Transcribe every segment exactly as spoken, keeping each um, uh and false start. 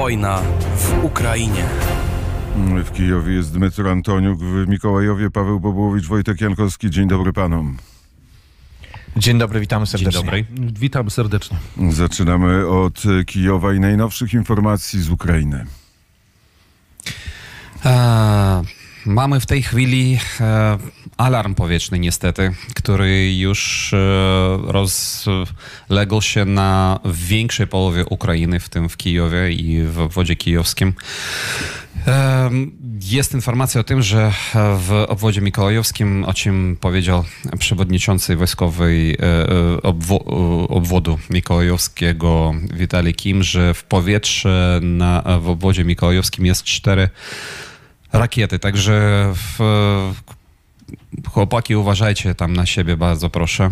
Wojna w Ukrainie. W Kijowie jest Dmytro Antoniuk, w Mikołajowie Paweł Bobołowicz, Wojtek Jankowski. Dzień dobry panom. Dzień dobry, witamy serdecznie. Dzień dobry. Witam serdecznie. Zaczynamy od Kijowa i najnowszych informacji z Ukrainy. E, mamy w tej chwili e, alarm powietrzny niestety, który już e, rozległ się na większej połowie Ukrainy, w tym w Kijowie i w obwodzie kijowskim. Jest informacja o tym, że w obwodzie mikołajowskim, o czym powiedział przewodniczący wojskowej obwo- obwodu mikołajowskiego Witalij Kim, że w powietrze na, w obwodzie mikołajowskim jest cztery rakiety. Także w, chłopaki, uważajcie tam na siebie, bardzo proszę.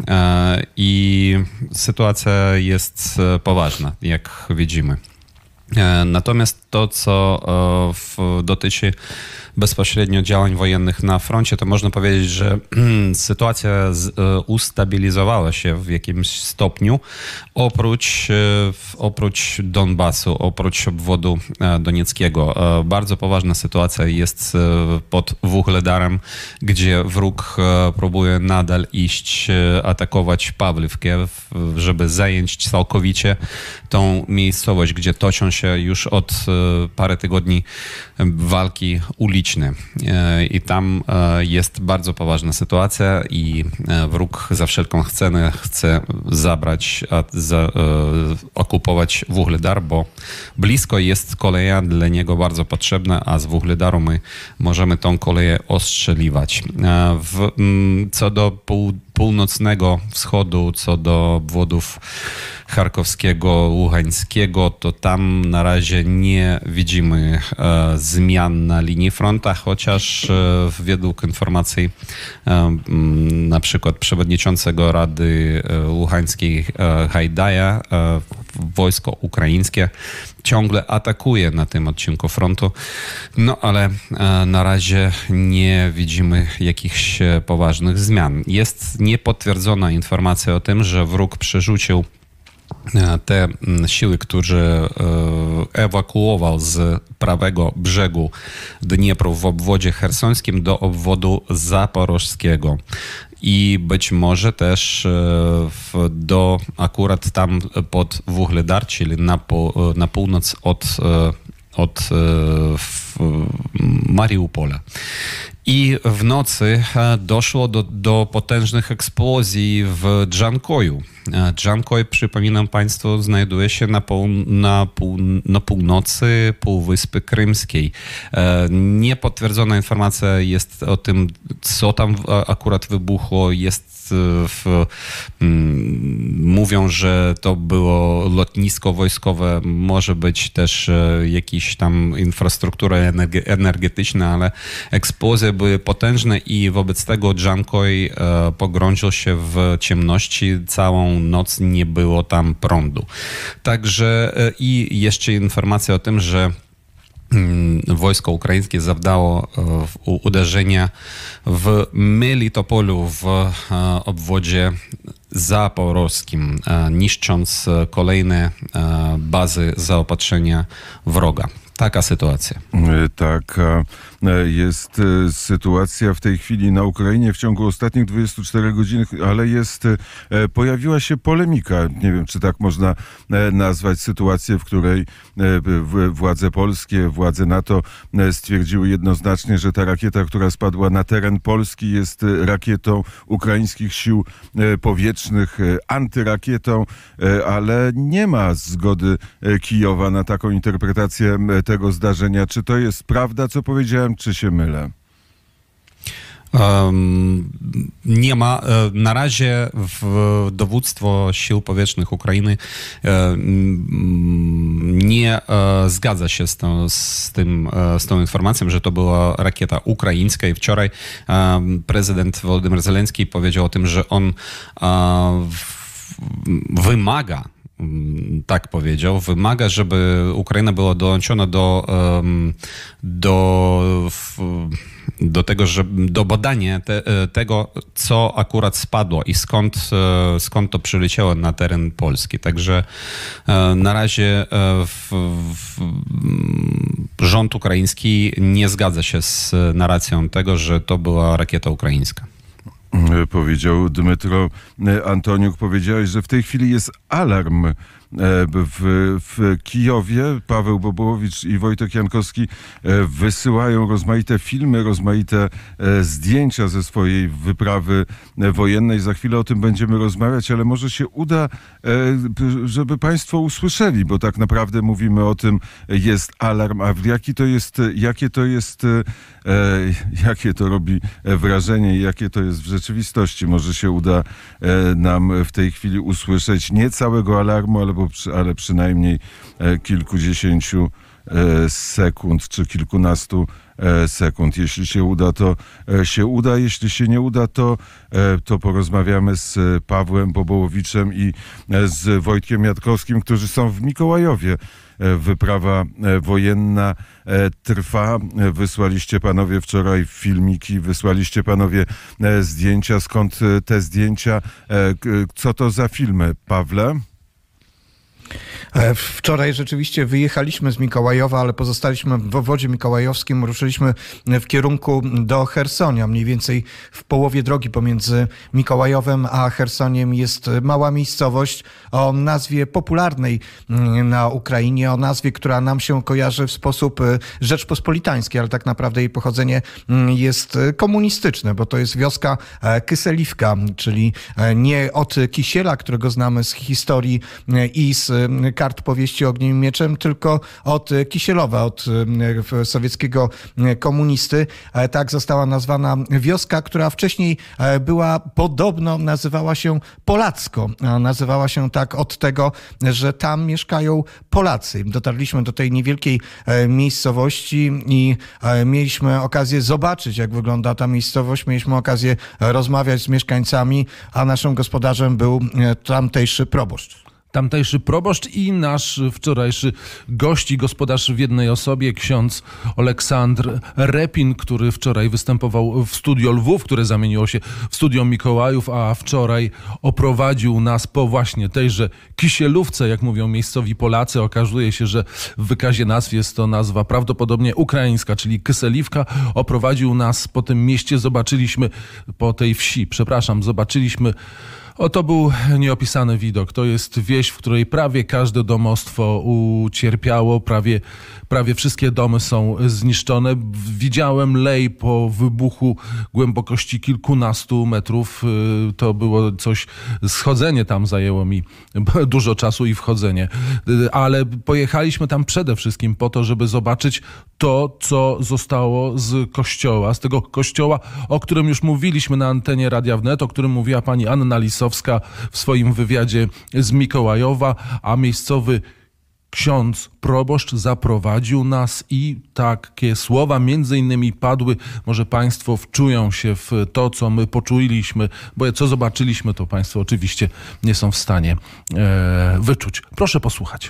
I sytuacja jest poważna, jak widzimy. Natomiast to, co w, dotyczy bezpośrednio działań wojennych na froncie, to można powiedzieć, że sytuacja z, ustabilizowała się w jakimś stopniu, oprócz, oprócz Donbasu, oprócz obwodu donieckiego. Bardzo poważna sytuacja jest pod Wuhledarem, gdzie wróg próbuje nadal iść, atakować Pawliwkę, żeby zająć całkowicie tą miejscowość, gdzie toczą się już od parę tygodni walki uliczne. I tam jest bardzo poważna sytuacja i wróg za wszelką cenę chce zabrać, za, okupować Wuhledar, bo blisko jest koleja dla niego bardzo potrzebna, a z Wuhledaru my możemy tą koleję ostrzeliwać. W, co do pół, północnego wschodu, co do obwodów charkowskiego, ługańskiego, to tam na razie nie widzimy e, zmian na linii fronta, chociaż e, według informacji e, na przykład przewodniczącego Rady Ługańskiej e, Hajdaja, e, wojsko ukraińskie ciągle atakuje na tym odcinku frontu, no ale e, na razie nie widzimy jakichś poważnych zmian. Jest niepotwierdzona informacja o tym, że wróg przerzucił te siły, które ewakuował z prawego brzegu Dniepru w obwodzie chersońskim do obwodu zaporożskiego. I być może też do akurat tam pod Wuhledar, czyli na, po, na północ od, od Mariupola. I w nocy doszło do, do potężnych eksplozji w Dżankoju. Dżankoj, przypominam Państwu, znajduje się na, pół, na, pół, na północy Półwyspy Krymskiej. Niepotwierdzona informacja jest o tym, co tam akurat wybuchło. Jest w, mówią, że to było lotnisko wojskowe, może być też jakaś tam infrastruktura energetyczna, ale eksplozje były potężne i wobec tego Dżankoj pogrążył się w ciemności. Całą noc nie było tam prądu. Także i jeszcze informacja o tym, że wojsko ukraińskie zawdało uderzenia w Melitopolu w obwodzie zaporowskim, niszcząc kolejne bazy zaopatrzenia wroga. Taka sytuacja. Taka jest sytuacja w tej chwili na Ukrainie w ciągu ostatnich dwudziestu czterech godzin, ale jest, pojawiła się polemika. Nie wiem, czy tak można nazwać sytuację, w której władze polskie, władze NATO stwierdziły jednoznacznie, że ta rakieta, która spadła na teren Polski, jest rakietą ukraińskich sił powietrznych, antyrakietą, ale nie ma zgody Kijowa na taką interpretację tego zdarzenia. Czy to jest prawda, co powiedziałem, czy się mylę? Um, nie ma. Na razie w dowództwo sił powietrznych Ukrainy um, nie um, zgadza się z tą, z, tym, um, z tą informacją, że to była rakieta ukraińska i wczoraj um, prezydent Wołodymyr Zełenski powiedział o tym, że on um, wymaga, tak powiedział, wymaga, żeby Ukraina była dołączona do, do do tego, że do badania te, tego, co akurat spadło i skąd, skąd to przyleciało na teren Polski. Także na razie w, w, rząd ukraiński nie zgadza się z narracją tego, że to była rakieta ukraińska. Powiedział Dmytro Antoniuk. Powiedziałeś, że w tej chwili jest alarm w, w Kijowie. Paweł Bobołowicz i Wojtek Jankowski wysyłają rozmaite filmy, rozmaite zdjęcia ze swojej wyprawy wojennej. Za chwilę o tym będziemy rozmawiać, ale może się uda, żeby państwo usłyszeli, bo tak naprawdę mówimy o tym, jest alarm, a jaki to jest, jakie to jest, jakie to robi wrażenie i jakie to jest w rzeczywistości. Może się uda nam w tej chwili usłyszeć nie całego alarmu, ale Bo, ale przynajmniej kilkudziesięciu sekund czy kilkunastu sekund. Jeśli się uda, to się uda. Jeśli się nie uda, to, to porozmawiamy z Pawłem Bobołowiczem i z Wojtkiem Jankowskim, którzy są w Mikołajowie. Wyprawa wojenna trwa. Wysłaliście panowie wczoraj filmiki, wysłaliście panowie zdjęcia. Skąd te zdjęcia? Co to za filmy, Pawle? Wczoraj rzeczywiście wyjechaliśmy z Mikołajowa, ale pozostaliśmy w obwodzie mikołajowskim. Ruszyliśmy w kierunku do Chersonia. Mniej więcej w połowie drogi pomiędzy Mikołajowem a Chersoniem jest mała miejscowość o nazwie popularnej na Ukrainie, o nazwie, która nam się kojarzy w sposób rzeczpospolitański, ale tak naprawdę jej pochodzenie jest komunistyczne, bo to jest wioska Kyselivka, czyli nie od Kisiela, którego znamy z historii i z kart powieści Ogniem i Mieczem, tylko od Kisielowa, od sowieckiego komunisty. Tak została nazwana wioska, która wcześniej była podobno, nazywała się Polacko. Nazywała się tak od tego, że tam mieszkają Polacy. Dotarliśmy do tej niewielkiej miejscowości i mieliśmy okazję zobaczyć, jak wygląda ta miejscowość. Mieliśmy okazję rozmawiać z mieszkańcami, a naszym gospodarzem był tamtejszy proboszcz. Tamtejszy proboszcz i nasz wczorajszy gość i gospodarz w jednej osobie, ksiądz Oleksandr Repin, który wczoraj występował w Studio Lwów, które zamieniło się w Studio Mikołajów, a wczoraj oprowadził nas po właśnie tejże Kisielówce, jak mówią miejscowi Polacy. Okazuje się, że w wykazie nazw jest to nazwa prawdopodobnie ukraińska, czyli Kyselivka. Oprowadził nas po tym mieście, zobaczyliśmy po tej wsi, przepraszam, zobaczyliśmy O, to był nieopisany widok. To jest wieś, w której prawie każde domostwo ucierpiało, prawie, prawie wszystkie domy są zniszczone. Widziałem lej po wybuchu głębokości kilkunastu metrów. To było coś, schodzenie tam zajęło mi dużo czasu i wchodzenie. Ale pojechaliśmy tam przede wszystkim po to, żeby zobaczyć to, co zostało z kościoła, z tego kościoła, o którym już mówiliśmy na antenie Radia Wnet, o którym mówiła pani Anna Lisowska w swoim wywiadzie z Mikołajowa, a miejscowy ksiądz proboszcz zaprowadził nas i takie słowa między innymi padły. Może państwo wczują się w to, co my poczuliśmy, bo co zobaczyliśmy, to państwo oczywiście nie są w stanie e, wyczuć. Proszę posłuchać.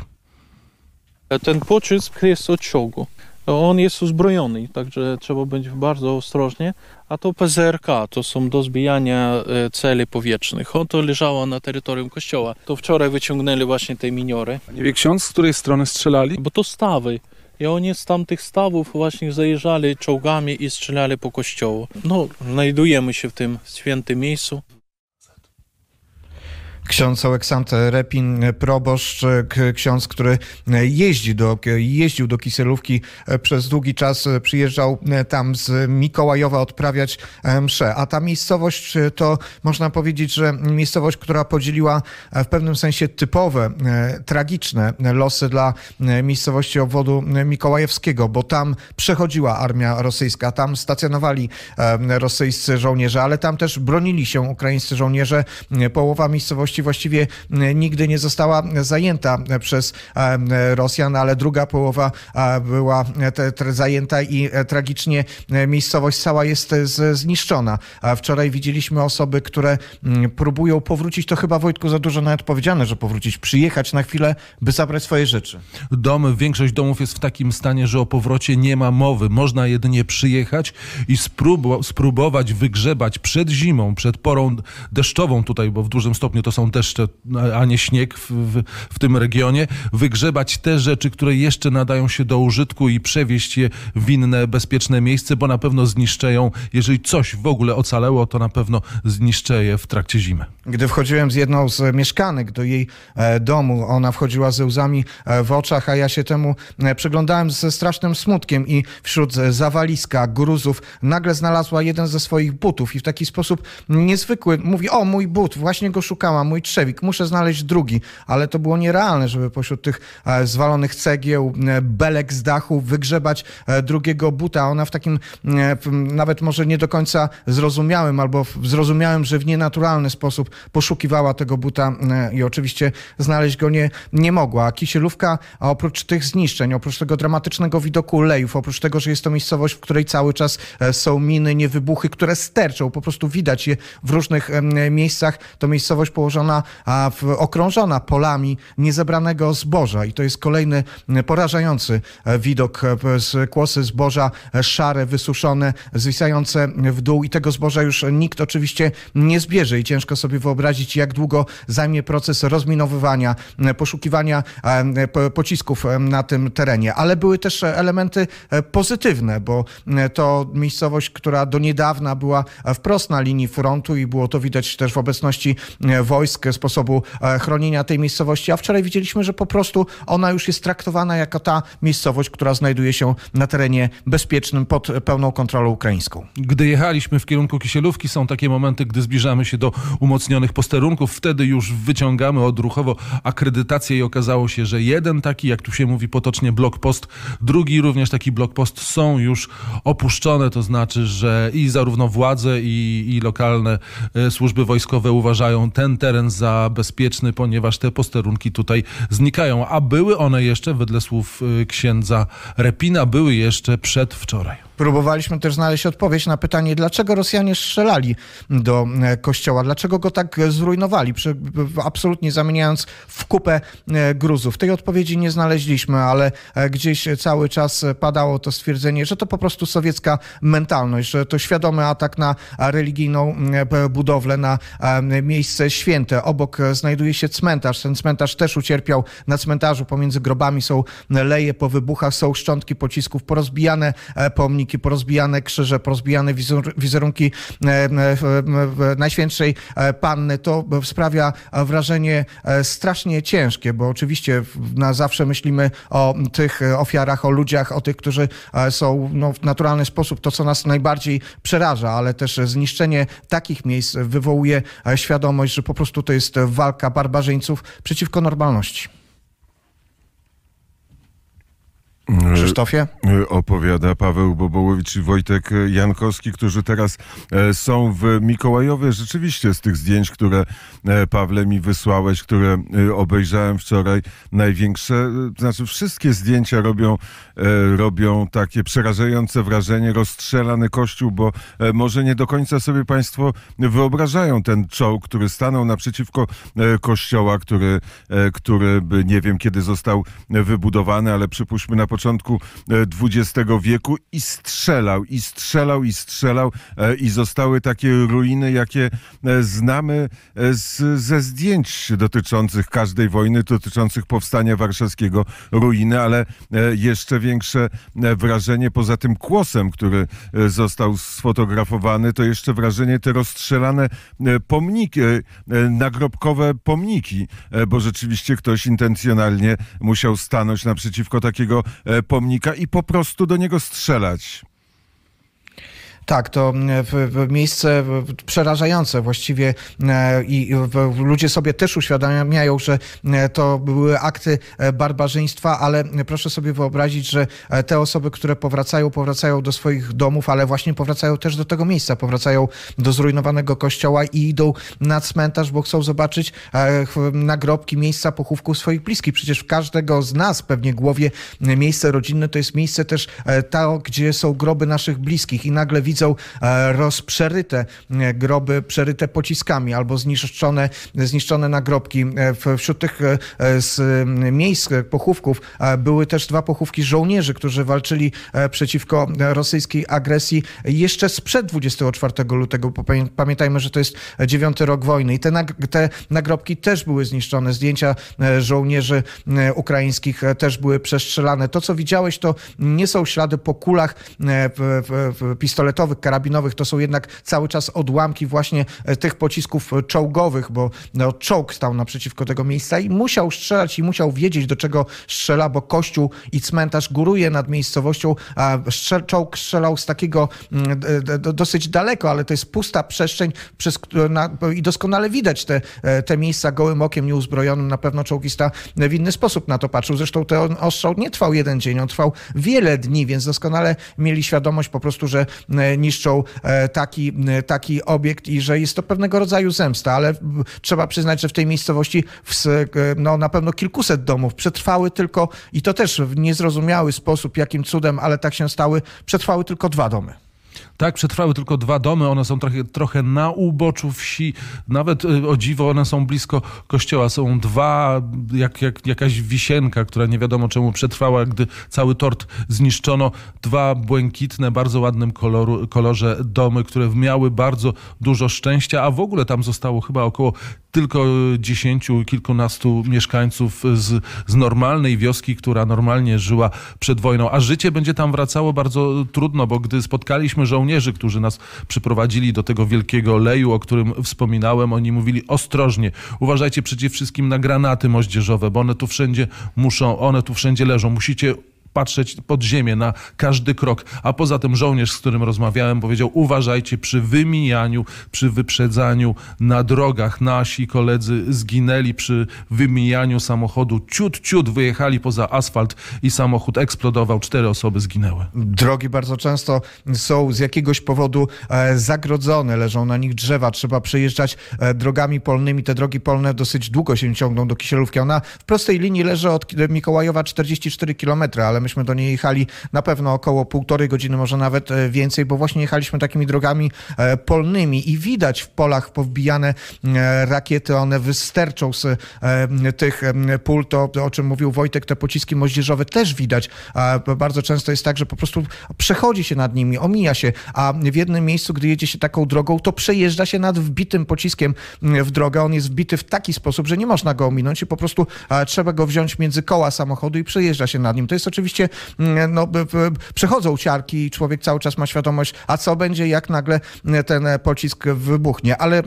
Ten pocisk jest od czołgu. On jest uzbrojony, także trzeba być bardzo ostrożnie. A to P Z R K, to są do zbijania celi powietrznych. On to leżało na terytorium kościoła. To wczoraj wyciągnęli właśnie te miniory. Nie wie ksiądz, z której strony strzelali? Bo to stawy. I oni z tamtych stawów właśnie zajeżdżali czołgami i strzelali po kościołu. No, znajdujemy się w tym świętym miejscu. Ksiądz Oleksandr Repin, proboszcz, ksiądz, który jeździ do, jeździł do Kisielówki przez długi czas, przyjeżdżał tam z Mikołajowa odprawiać mszę. A ta miejscowość to można powiedzieć, że miejscowość, która podzieliła w pewnym sensie typowe, tragiczne losy dla miejscowości obwodu mikołajewskiego, bo tam przechodziła armia rosyjska, tam stacjonowali rosyjscy żołnierze, ale tam też bronili się ukraińscy żołnierze. Połowa miejscowości miejscowości właściwie nigdy nie została zajęta przez Rosjan, ale druga połowa była te, te zajęta i tragicznie miejscowość cała jest z, zniszczona. Wczoraj widzieliśmy osoby, które próbują powrócić, to chyba, Wojtku, za dużo nawet powiedziane, że powrócić, przyjechać na chwilę, by zabrać swoje rzeczy. Domy, większość domów jest w takim stanie, że o powrocie nie ma mowy. Można jedynie przyjechać i spróbu- spróbować wygrzebać przed zimą, przed porą deszczową tutaj, bo w dużym stopniu to są deszcze, a nie śnieg w, w, w tym regionie, wygrzebać te rzeczy, które jeszcze nadają się do użytku i przewieźć je w inne, bezpieczne miejsce, bo na pewno zniszczeją, jeżeli coś w ogóle ocalało, to na pewno zniszczy je w trakcie zimy. Gdy wchodziłem z jedną z mieszkanek do jej domu, ona wchodziła ze łzami w oczach, a ja się temu przyglądałem ze strasznym smutkiem i wśród zawaliska, gruzów nagle znalazła jeden ze swoich butów i w taki sposób niezwykły mówi: o, mój but, właśnie go szukałam, mój trzewik, muszę znaleźć drugi, ale to było nierealne, żeby pośród tych zwalonych cegieł, belek z dachu wygrzebać drugiego buta. Ona w takim nawet może nie do końca zrozumiałym albo zrozumiałem, że w nienaturalny sposób poszukiwała tego buta i oczywiście znaleźć go nie, nie mogła. Kisielówka, a oprócz tych zniszczeń, oprócz tego dramatycznego widoku lejów, oprócz tego, że jest to miejscowość, w której cały czas są miny, niewybuchy, które sterczą, po prostu widać je w różnych miejscach, to miejscowość położona, okrążona polami niezebranego zboża i to jest kolejny porażający widok. Kłosy zboża szare, wysuszone, zwisające w dół i tego zboża już nikt oczywiście nie zbierze i ciężko sobie wyobrazić, jak długo zajmie proces rozminowywania, poszukiwania pocisków na tym terenie. Ale były też elementy pozytywne, bo to miejscowość, która do niedawna była wprost na linii frontu i było to widać też w obecności wojsk, sposobu chronienia tej miejscowości, a wczoraj widzieliśmy, że po prostu ona już jest traktowana jako ta miejscowość, która znajduje się na terenie bezpiecznym pod pełną kontrolą ukraińską. Gdy jechaliśmy w kierunku Kisielówki, są takie momenty, gdy zbliżamy się do umocnionych posterunków, wtedy już wyciągamy odruchowo akredytację i okazało się, że jeden taki, jak tu się mówi potocznie, blokpost, drugi również taki blokpost są już opuszczone, to znaczy, że i zarówno władze i, i lokalne służby wojskowe uważają ten teren za bezpieczny, ponieważ te posterunki tutaj znikają, a były one jeszcze, wedle słów księdza Repina, były jeszcze przedwczoraj. Próbowaliśmy też znaleźć odpowiedź na pytanie, dlaczego Rosjanie strzelali do kościoła, dlaczego go tak zrujnowali, absolutnie zamieniając w kupę gruzów. Tej odpowiedzi nie znaleźliśmy, ale gdzieś cały czas padało to stwierdzenie, że to po prostu sowiecka mentalność, że to świadomy atak na religijną budowlę, na miejsce święte. Obok znajduje się cmentarz. Ten cmentarz też ucierpiał. Na cmentarzu pomiędzy grobami są leje po wybuchach, są szczątki pocisków, porozbijane pomniki, porozbijane krzyże, porozbijane wizerunki Najświętszej Panny. To sprawia wrażenie strasznie ciężkie, bo oczywiście na zawsze myślimy o tych ofiarach, o ludziach, o tych, którzy są no, w naturalny sposób to, co nas najbardziej przeraża, ale też zniszczenie takich miejsc wywołuje świadomość, że po prostu to jest walka barbarzyńców przeciwko normalności. Krzysztofie? Opowiada Paweł Bobołowicz i Wojtek Jankowski, którzy teraz są w Mikołajowie. Rzeczywiście z tych zdjęć, które Pawle mi wysłałeś, które obejrzałem wczoraj, największe, znaczy wszystkie zdjęcia robią, robią takie przerażające wrażenie. Rozstrzelany kościół, bo może nie do końca sobie państwo wyobrażają ten czołg, który stanął naprzeciwko kościoła, który, który by nie wiem kiedy został wybudowany, ale przypuśćmy na początku dwudziestego wieku i strzelał, i strzelał, i strzelał i zostały takie ruiny, jakie znamy z, ze zdjęć dotyczących każdej wojny, dotyczących powstania warszawskiego, ruiny, ale jeszcze większe wrażenie poza tym kłosem, który został sfotografowany, to jeszcze wrażenie te rozstrzelane pomniki, nagrobkowe pomniki, bo rzeczywiście ktoś intencjonalnie musiał stanąć naprzeciwko takiego pomnika i po prostu do niego strzelać. Tak, to miejsce przerażające właściwie i ludzie sobie też uświadamiają, że to były akty barbarzyństwa, ale proszę sobie wyobrazić, że te osoby, które powracają, powracają do swoich domów, ale właśnie powracają też do tego miejsca, powracają do zrujnowanego kościoła i idą na cmentarz, bo chcą zobaczyć nagrobki, miejsca pochówku swoich bliskich. Przecież w każdego z nas pewnie głowie miejsce rodzinne to jest miejsce też to, gdzie są groby naszych bliskich i nagle widzą rozprzeryte groby, przeryte pociskami albo zniszczone, zniszczone nagrobki. Wśród tych miejsc pochówków były też dwa pochówki żołnierzy, którzy walczyli przeciwko rosyjskiej agresji jeszcze sprzed dwudziestego czwartego lutego. Pamiętajmy, że to jest dziewiąty rok wojny i te, nag- te nagrobki też były zniszczone. Zdjęcia żołnierzy ukraińskich też były przestrzelane. To, co widziałeś, to nie są ślady po kulach pistoletowych, karabinowych, to są jednak cały czas odłamki właśnie tych pocisków czołgowych, bo no, czołg stał naprzeciwko tego miejsca i musiał strzelać i musiał wiedzieć, do czego strzela, bo kościół i cmentarz góruje nad miejscowością, a strzel- czołg strzelał z takiego dosyć daleko, ale to jest pusta przestrzeń przez, na, i doskonale widać te, te miejsca gołym okiem nieuzbrojonym. Na pewno czołgista w inny sposób na to patrzył. Zresztą ten ostrzał nie trwał jeden dzień, on trwał wiele dni, więc doskonale mieli świadomość po prostu, że niszczą taki, taki obiekt i że jest to pewnego rodzaju zemsta, ale trzeba przyznać, że w tej miejscowości no, na pewno kilkuset domów przetrwały tylko, i to też w niezrozumiały sposób, jakim cudem, ale tak się stały, przetrwały tylko dwa domy. Tak, przetrwały tylko dwa domy, one są trochę, trochę na uboczu wsi, nawet o dziwo one są blisko kościoła, są dwa, jak, jak jakaś wisienka, która nie wiadomo czemu przetrwała, gdy cały tort zniszczono, dwa błękitne, bardzo ładnym koloru, kolorze domy, które miały bardzo dużo szczęścia, a w ogóle tam zostało chyba około tylko dziesięciu, kilkunastu mieszkańców z, z normalnej wioski, która normalnie żyła przed wojną, a życie będzie tam wracało bardzo trudno, bo gdy spotkaliśmy żołnierzy, którzy nas przyprowadzili do tego wielkiego leju, o którym wspominałem, oni mówili ostrożnie, uważajcie przede wszystkim na granaty moździerzowe, bo one tu wszędzie muszą, one tu wszędzie leżą, musicie patrzeć pod ziemię na każdy krok. A poza tym żołnierz, z którym rozmawiałem, powiedział, uważajcie przy wymijaniu, przy wyprzedzaniu na drogach. Nasi koledzy zginęli przy wymijaniu samochodu. Ciut, ciut wyjechali poza asfalt i samochód eksplodował. Cztery osoby zginęły. Drogi bardzo często są z jakiegoś powodu zagrodzone, leżą na nich drzewa. Trzeba przejeżdżać drogami polnymi. Te drogi polne dosyć długo się ciągną do Kisielówki. Ona w prostej linii leży od Mikołajowa czterdzieści cztery kilometry, ale myśmy do niej jechali na pewno około półtorej godziny, może nawet więcej, bo właśnie jechaliśmy takimi drogami polnymi i widać w polach powbijane rakiety, one wysterczą z tych pól, to o czym mówił Wojtek, te pociski moździerzowe też widać. Bardzo często jest tak, że po prostu przechodzi się nad nimi, omija się, a w jednym miejscu, gdy jedzie się taką drogą, to przejeżdża się nad wbitym pociskiem w drogę. On jest wbity w taki sposób, że nie można go ominąć i po prostu trzeba go wziąć między koła samochodu i przejeżdża się nad nim. To jest oczywiście no, przechodzą ciarki i człowiek cały czas ma świadomość, a co będzie, jak nagle ten pocisk wybuchnie. Ale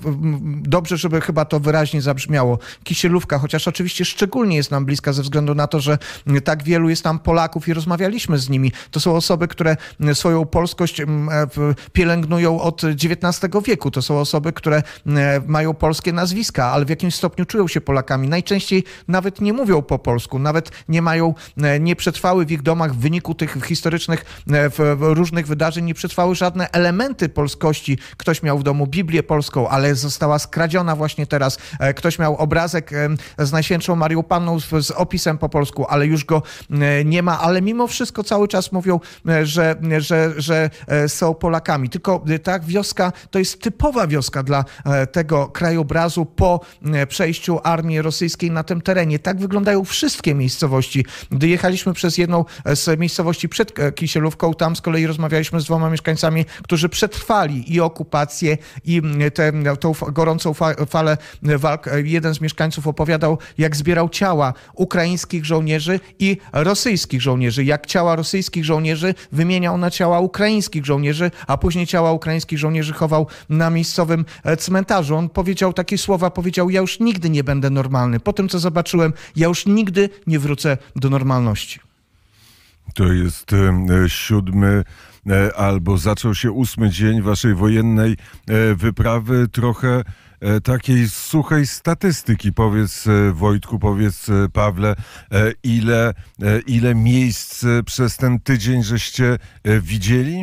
dobrze, żeby chyba to wyraźnie zabrzmiało. Kisielówka, chociaż oczywiście szczególnie jest nam bliska ze względu na to, że tak wielu jest tam Polaków i rozmawialiśmy z nimi. To są osoby, które swoją polskość pielęgnują od dziewiętnastego wieku. To są osoby, które mają polskie nazwiska, ale w jakimś stopniu czują się Polakami. Najczęściej nawet nie mówią po polsku, nawet nie mają, nie przetrwały w ich domach w wyniku tych historycznych różnych wydarzeń, nie przetrwały żadne elementy polskości. Ktoś miał w domu Biblię polską, ale została skradziona właśnie teraz. Ktoś miał obrazek z Najświętszą Marią Panną z opisem po polsku, ale już go nie ma, ale mimo wszystko cały czas mówią, że, że, że są Polakami. Tylko ta wioska to jest typowa wioska dla tego krajobrazu po przejściu armii rosyjskiej na tym terenie. Tak wyglądają wszystkie miejscowości. Gdy jechaliśmy przez jedną z miejscowości przed Kisielówką, tam z kolei rozmawialiśmy z dwoma mieszkańcami, którzy przetrwali i okupację, i tę tą gorącą falę walk. Jeden z mieszkańców opowiadał, jak zbierał ciała ukraińskich żołnierzy i rosyjskich żołnierzy. Jak ciała rosyjskich żołnierzy wymieniał na ciała ukraińskich żołnierzy, a później ciała ukraińskich żołnierzy chował na miejscowym cmentarzu. On powiedział takie słowa, powiedział, ja już nigdy nie będę normalny. Po tym, co zobaczyłem, ja już nigdy nie wrócę do normalności. To jest e, siódmy e, albo zaczął się ósmy dzień waszej wojennej e, wyprawy. Trochę e, takiej suchej statystyki. Powiedz e, Wojtku, powiedz e, Pawle, e, ile, e, ile miejsc e, przez ten tydzień żeście e, widzieli?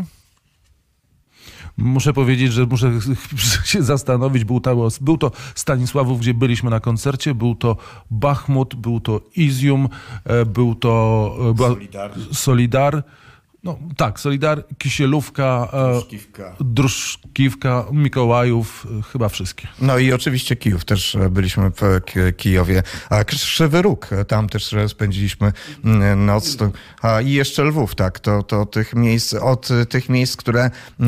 Muszę powiedzieć, że muszę się zastanowić. Był to, był to Stanisławów, gdzie byliśmy na koncercie, był to Bachmut, był to Izium, był to była Solidar. Solidar. No tak, Solidar, Kisielówka, Druszkiwka. Druszkiwka, Mikołajów, chyba wszystkie. No i oczywiście Kijów, też byliśmy w Kijowie. A Krzywy Róg, tam też spędziliśmy noc. To, a i jeszcze Lwów, tak, to, to tych miejsc, od tych miejsc, które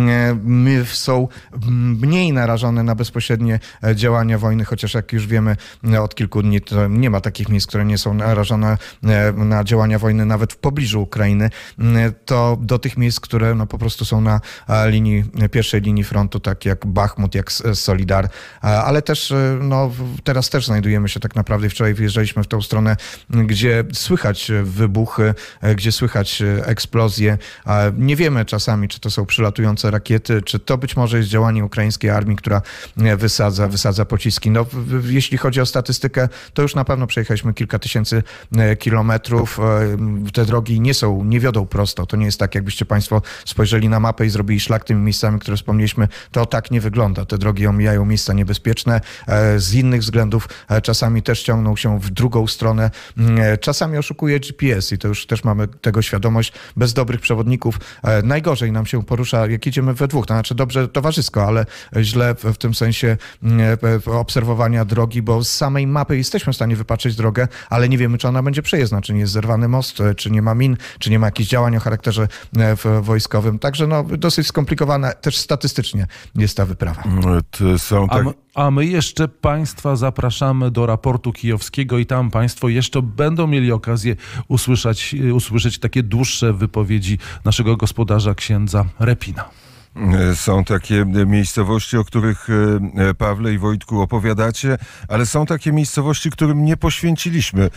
są mniej narażone na bezpośrednie działania wojny, chociaż jak już wiemy od kilku dni, to nie ma takich miejsc, które nie są narażone na działania wojny nawet w pobliżu Ukrainy, to do tych miejsc, które no, po prostu są na linii, pierwszej linii frontu, tak jak Bachmut, jak Solidar, ale też no, teraz też znajdujemy się tak naprawdę, wczoraj wyjeżdżaliśmy w tą stronę, gdzie słychać wybuchy, gdzie słychać eksplozje. Nie wiemy czasami, czy to są przylatujące rakiety, czy to być może jest działanie ukraińskiej armii, która wysadza, wysadza pociski. No, jeśli chodzi o statystykę, to już na pewno przejechaliśmy kilka tysięcy kilometrów. Te drogi nie są, nie wiodą prosto. To nie jest tak, jakbyście państwo spojrzeli na mapę i zrobili szlak tymi miejscami, które wspomnieliśmy, to tak nie wygląda. Te drogi omijają miejsca niebezpieczne. Z innych względów czasami też ciągną się w drugą stronę. Czasami oszukuje G P S i to już też mamy tego świadomość. Bez dobrych przewodników najgorzej nam się porusza, jak idziemy we dwóch. To znaczy dobrze towarzysko, ale źle w tym sensie obserwowania drogi, bo z samej mapy jesteśmy w stanie wypatrzeć drogę, ale nie wiemy, czy ona będzie przejezdna, czy nie jest zerwany most, czy nie ma min, czy nie ma jakichś działań o charakterze wojskowym. Także no, dosyć skomplikowana też statystycznie jest ta wyprawa. To są tak... A my, a my jeszcze państwa zapraszamy do raportu kijowskiego i tam państwo jeszcze będą mieli okazję usłyszeć, usłyszeć takie dłuższe wypowiedzi naszego gospodarza księdza Repina. Są takie miejscowości, o których Pawle i Wojtku opowiadacie, ale są takie miejscowości, którym nie poświęciliśmy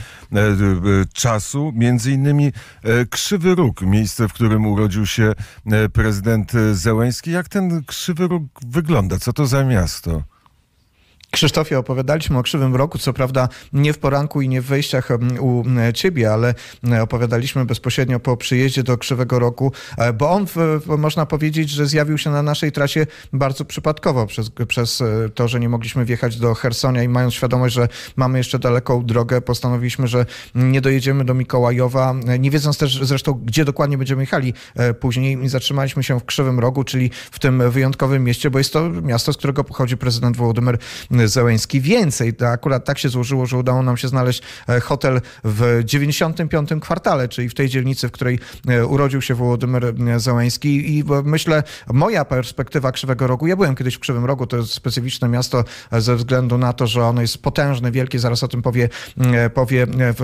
czasu. Między innymi Krzywy Róg, miejsce, w którym urodził się prezydent Zełenski. Jak ten Krzywy Róg wygląda? Co to za miasto? Krzysztofie, opowiadaliśmy o Krzywym Rogu, co prawda nie w poranku i nie w wejściach u ciebie, ale opowiadaliśmy bezpośrednio po przyjeździe do Krzywego Rogu, bo on, można powiedzieć, że zjawił się na naszej trasie bardzo przypadkowo przez, przez to, że nie mogliśmy wjechać do Chersonia i mając świadomość, że mamy jeszcze daleką drogę, postanowiliśmy, że nie dojedziemy do Mikołajowa, nie wiedząc też zresztą, gdzie dokładnie będziemy jechali później. I zatrzymaliśmy się w Krzywym Rogu, czyli w tym wyjątkowym mieście, bo jest to miasto, z którego pochodzi prezydent Wołodymyr Zełenski. Więcej, to akurat tak się złożyło, że udało nam się znaleźć hotel w dziewięćdziesiątym piątym kwartale, czyli w tej dzielnicy, w której urodził się Wołodymyr Zełenski. I myślę, moja perspektywa Krzywego Rogu, ja byłem kiedyś w Krzywym Rogu, to jest specyficzne miasto ze względu na to, że ono jest potężne, wielkie, zaraz o tym powie, powie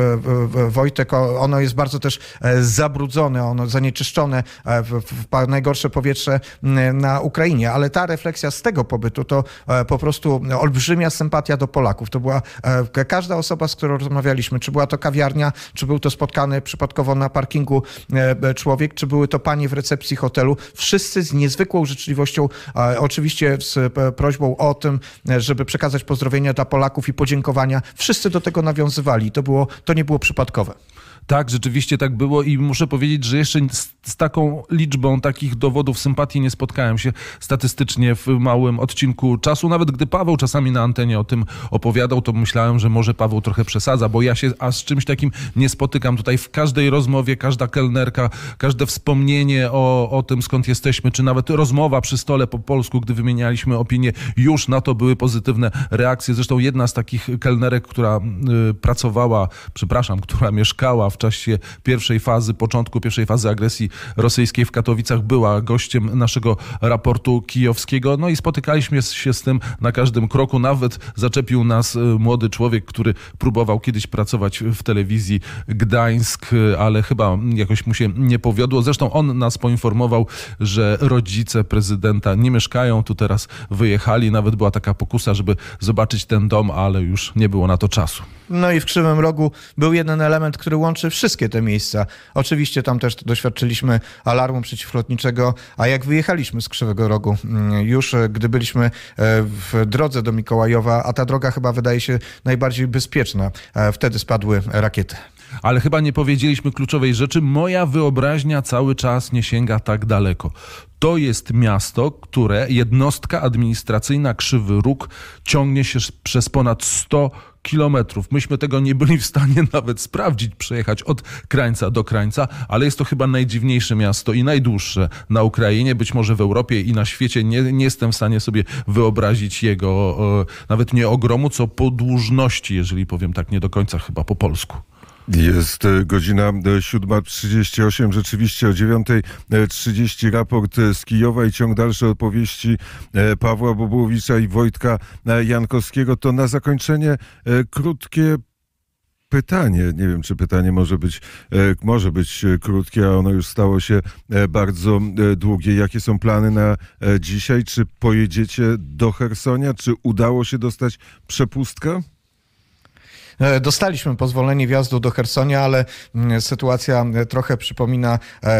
Wojtek, ono jest bardzo też zabrudzone, ono zanieczyszczone, w, w najgorsze powietrze na Ukrainie, ale ta refleksja z tego pobytu to po prostu olbrzymia sympatia do Polaków. To była e, każda osoba, z którą rozmawialiśmy, czy była to kawiarnia, czy był to spotkany przypadkowo na parkingu e, człowiek, czy były to panie w recepcji hotelu. Wszyscy z niezwykłą życzliwością, e, oczywiście z e, prośbą o tym, e, żeby przekazać pozdrowienia dla Polaków i podziękowania. Wszyscy do tego nawiązywali. To, było, to nie było przypadkowe. Tak, rzeczywiście tak było i muszę powiedzieć, że jeszcze z, z taką liczbą takich dowodów sympatii nie spotkałem się statystycznie w małym odcinku czasu. Nawet gdy Paweł czasami na antenie o tym opowiadał, to myślałem, że może Paweł trochę przesadza, bo ja się a z czymś takim nie spotykam. Tutaj w każdej rozmowie, każda kelnerka, każde wspomnienie o, o tym, skąd jesteśmy, czy nawet rozmowa przy stole po polsku, gdy wymienialiśmy opinie, już na to były pozytywne reakcje. Zresztą jedna z takich kelnerek, która y, pracowała, przepraszam, która mieszkała w czasie pierwszej fazy, początku pierwszej fazy agresji rosyjskiej w Katowicach, była gościem naszego raportu kijowskiego. No i spotykaliśmy się z tym na każdym kroku. Nawet zaczepił nas młody człowiek, który próbował kiedyś pracować w telewizji Gdańsk, ale chyba jakoś mu się nie powiodło. Zresztą on nas poinformował, że rodzice prezydenta nie mieszkają tu teraz, wyjechali. Nawet była taka pokusa, żeby zobaczyć ten dom, ale już nie było na to czasu. No i w Krzywym Rogu był jeden element, który łączy znaczy wszystkie te miejsca. Oczywiście tam też doświadczyliśmy alarmu przeciwlotniczego, a jak wyjechaliśmy z Krzywego Rogu, już gdy byliśmy w drodze do Mikołajowa, a ta droga chyba wydaje się najbardziej bezpieczna, wtedy spadły rakiety. Ale chyba nie powiedzieliśmy kluczowej rzeczy. Moja wyobraźnia cały czas nie sięga tak daleko. To jest miasto, które jednostka administracyjna Krzywy Róg ciągnie się przez ponad sto kilometrów. Myśmy tego nie byli w stanie nawet sprawdzić, przejechać od krańca do krańca, ale jest to chyba najdziwniejsze miasto i najdłuższe na Ukrainie, być może w Europie i na świecie. Nie, nie jestem w stanie sobie wyobrazić jego e, nawet nie ogromu, co podłużności, jeżeli powiem tak nie do końca chyba po polsku. Jest godzina siódma trzydzieści osiem. Rzeczywiście o dziewiąta trzydzieści raport z Kijowa i ciąg dalszy opowieści Pawła Bobołowicza i Wojtka Jankowskiego. To na zakończenie krótkie pytanie. Nie wiem, czy pytanie może być, może być krótkie, a ono już stało się bardzo długie. Jakie są plany na dzisiaj? Czy pojedziecie do Chersonia? Czy udało się dostać przepustkę? Dostaliśmy pozwolenie wjazdu do Chersonia, ale sytuacja trochę przypomina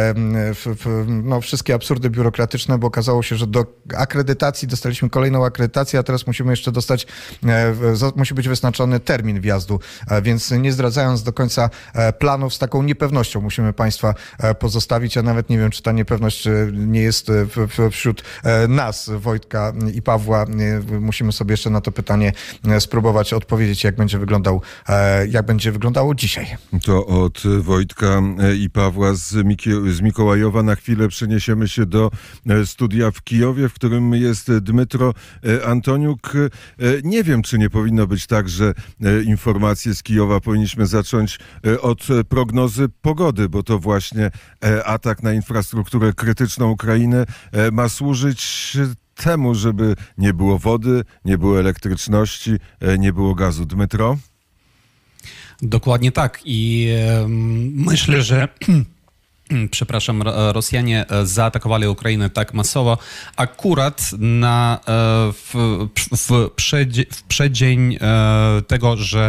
no, wszystkie absurdy biurokratyczne, bo okazało się, że do akredytacji dostaliśmy kolejną akredytację, a teraz musimy jeszcze dostać, musi być wyznaczony termin wjazdu, więc nie zdradzając do końca planów, z taką niepewnością musimy Państwa pozostawić, a nawet nie wiem, czy ta niepewność nie jest wśród nas, Wojtka i Pawła. Musimy sobie jeszcze na to pytanie spróbować odpowiedzieć, jak będzie wyglądał jak będzie wyglądało dzisiaj. To od Wojtka i Pawła z, Miki- z Mikołajowa na chwilę przeniesiemy się do studia w Kijowie, w którym jest Dmytro Antoniuk. Nie wiem, czy nie powinno być tak, że informacje z Kijowa powinniśmy zacząć od prognozy pogody, bo to właśnie atak na infrastrukturę krytyczną Ukrainy ma służyć temu, żeby nie było wody, nie było elektryczności, nie było gazu. Dmytro? Dokładnie tak i e, myślę, że przepraszam, Rosjanie zaatakowali Ukrainę tak masowo akurat na, w, w, przedzie, w przeddzień tego, że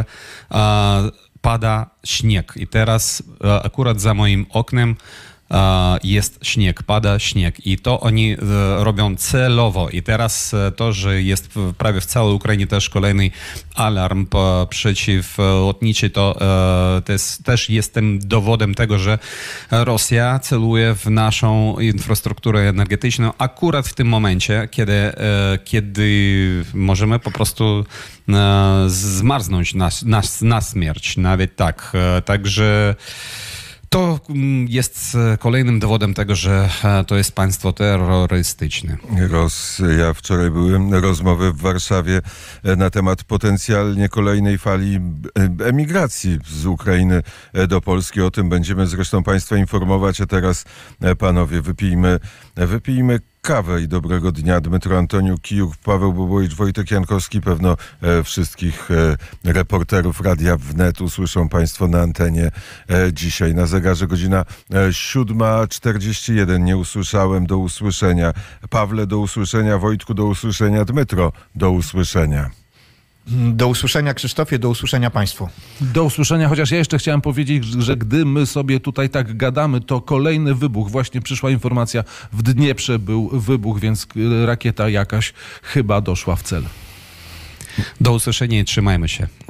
pada śnieg. I teraz akurat za moim oknem jest śnieg, pada śnieg i to oni robią celowo i teraz to, że jest prawie w całej Ukrainie też kolejny alarm przeciwlotniczy, to też, też jest tym dowodem tego, że Rosja celuje w naszą infrastrukturę energetyczną akurat w tym momencie, kiedy, kiedy możemy po prostu zmarznąć na, na, na śmierć, nawet tak. Także to jest kolejnym dowodem tego, że to jest państwo terrorystyczne. Ros, ja wczoraj były rozmowy w Warszawie na temat potencjalnie kolejnej fali emigracji z Ukrainy do Polski. O tym będziemy zresztą Państwa informować, a teraz panowie wypijmy, wypijmy kawę i dobrego dnia. Dmytro Antoniuk, Kijów, Paweł Bobołowicz, Wojtek Jankowski. Pewno e, wszystkich e, reporterów Radia Wnet usłyszą Państwo na antenie e, dzisiaj. Na zegarze godzina e, siódma czterdzieści jeden. Nie usłyszałem. Do usłyszenia. Pawle, do usłyszenia. Wojtku, do usłyszenia. Dmytro, do usłyszenia. Do usłyszenia, Krzysztofie, do usłyszenia Państwu. Do usłyszenia, chociaż ja jeszcze chciałem powiedzieć, że gdy my sobie tutaj tak gadamy, to kolejny wybuch. Właśnie przyszła informacja, w Dnieprze był wybuch, więc rakieta jakaś chyba doszła w cel. Do usłyszenia i trzymajmy się.